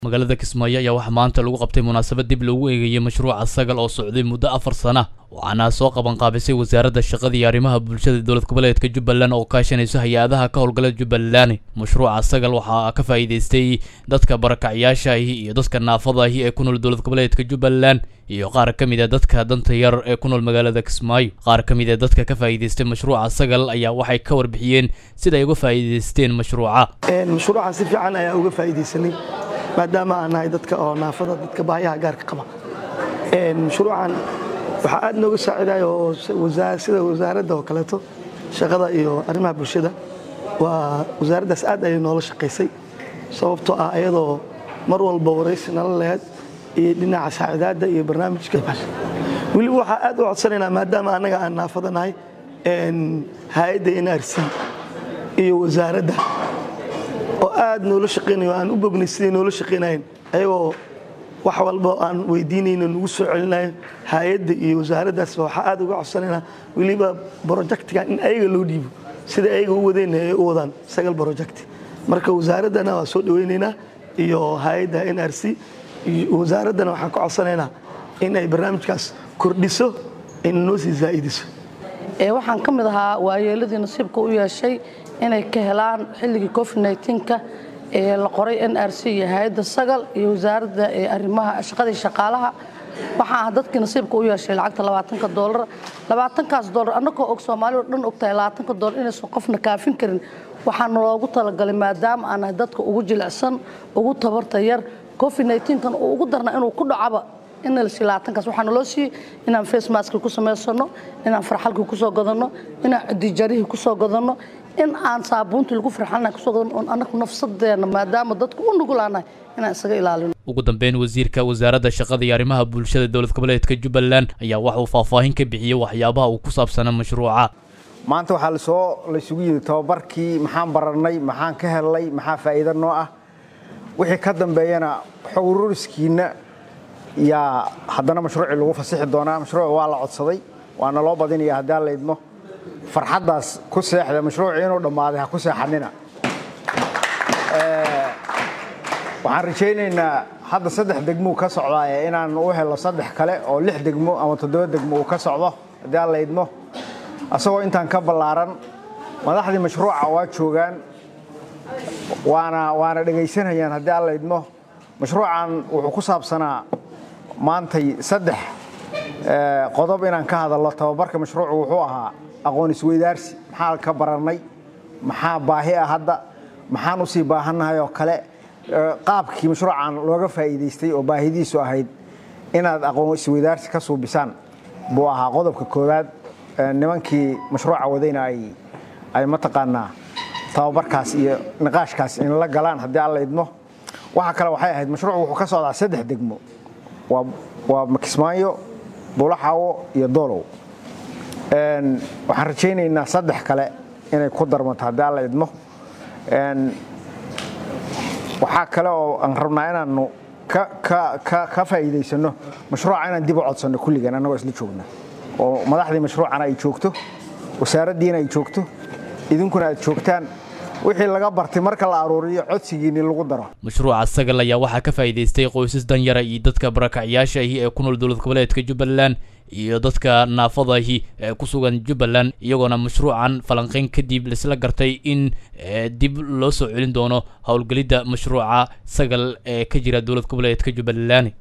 magaalada Kismaayo ayaa waxa maanta lagu qabtay munaasabad dib loogu eegayay mashruuca sagal oo socday muddo 4 sano waxaana soo qaban qaabisay wasaaradda shaqada iyo arrimaha bulshada dowlad goboleedka Jubbaland oo kaashanaysa hay'adaha ka howlgala Jubbaland mashruuca sagal waxa ka faa'iideystay dadka barakacayaasha iyo dadka naafada ee ku nool dowlad goboleedka Jubbaland iyo qaar ka mid ah dadka danta yar ee ku nool magaalada Kismaayo qaar ka mid ah dadka ka faa'iideystay mashruuca sagal ayaa waxay ka warbixiyeen sida ay uga faa'iideysteen mashruuca si fiican ayaa uga faa'iideysanay maadaama aan nahay dadka oo naafada dadka baahiyaha gaarka qaba mashruucan waxa aad nooga saaciday oo sida wasaaradda oo kaleeto shaqada iyo arrimaha bulshada waa wasaaraddaas aad ay noola shaqeysay sababtoo ah ayadoo mar walba wareysi nala leeyahay iyo dhinaca saacidaadda iyo barnaamijka weli waxa aad u codsanaynaa maadaama anaga aan naafada nahay hay'adda NRC iyo wasaaradda oo aad noola shaqeynayo aan u bognay sidii noola shaqeynayeen ayagoo wax walba aan weydiinayno nagu soo celinayeen hay'adda iyo wasaaraddaas waxa aad uga codsanaynaa weliba projectkan in ayaga loo dhiibo sida ayaga u wadeen ay u wadaan sagal project marka wasaaraddana waa soo dhaweynaynaa iyo hay'adda NRC iyo wasaaraddana waxaan ka codsanaynaa in ay barnaamijkaas kordhiso in noo sii zaa'idiso waxaan ka mid ahaa waayeeladii nasiibka u yeeshay inay ka helaan xilligii COVID-19 ee la qoray NRC iyo hay'adda sagal iyo wasaaradda arrimaha shaqada iyo shaqaalaha waxaan dadkii nasiibka u yeeshay lacagta $20 $20kaas annagoo og Soomaaliya dhan ogtahay $20 inaysan qofna kaafin karin waxaan loogu talagalay maadaama aan dadka ugu jilicsan ugu tabarta yar COVID-19 oo ugu darna inuu ku dhacaba in la silaatankaas waxaan loo sii inaan face mask ku sameysano inaan farxalka ku soo gadano inaan dijarihi ku soo gadano in aan saabuunta lagu farxalna ku soo gadano oo anagu nafsadeena maadaama dadku u nugulaanay inaan isaga ilaalino ugu dambeyn wasiirka wasaaradda shaqada iyo arrimaha bulshada dowlad goboleedka Jubbaland ayaa waxa uu faahfaahin ka bixiyay waxyaabaha uu ku saabsanaa mashruuca maanta waxa la isugu yiri tababarkii maxaan baranay maxaan ka helay maxaa faa'iido noo ah wixii ka dambeeyana xogururiskiina يا حدنا مشروع اللي هو فصيح الدونا مشروع والله عصدي وأنا لو بديني هذا اللي يدمه فرحت بس كسر هذا مشروع عينه لما هذا كسر حننا وعارفين إن هذا صدح دقمو كسر على إن أنا نروح إلى صدح كله أو لح دقمو أو تدور دقمو كسر على هذا اللي يدمه أسوأ أنت نكبر العرن ما ده مشروع عواد شوغان وأنا دقيسين هي هذا اللي يدمه مشروعا وحكوساب سنة maantay 3 qodob inaan ka hadalno tababarka mashruucu wuxuu ahaa aqoon isweydaarsi maxaa ka baranay maxaa baahi ah hadda maxaan u sii baahanahay oo kale qaabkii mashruucan looga faa'iideystay oo baahidiisu ahayd inaad aqoon isweydaarsi ka soo bisaan buu ahaa qodobka koowaad nimankii mashruuca wadayna ay mataqaanaa tababarkaas iyo niqaashkaas in la galaan haddii alla idmo waxa kale waxay ahayd mashruucu wuxuu ka socdaa 3 degmo ومكسمايو بولحاو يدولو waxaan rajaynaynaa 3 kale inay ku darmato haddii alla idmo waxa kale oo aan rabnaa inaanu ka faa'iideysano mashruuca inaan dib u codsano kulligan anagoo isla joogna oo madaxdii mashruucana ay joogto wasaaraddiina ay joogto idinkuna aad joogtaan wixii laga bartay marka la arooriyo codsigiina lagu daro mashruuca sagal ayaa waxa ka faa'iideystay qoysas dan yar iyo dadka barakacayaasha ee ku nool dowlad goboleedka Jubbaland iyo dadka naafada ee ku sugan Jubbaland iyagoona mashruucan falanqeyn kadib la isla gartay in dib loo soo celin doono hawlgalida mashruuca sagal ee ka jira dowlad goboleedka Jubbaland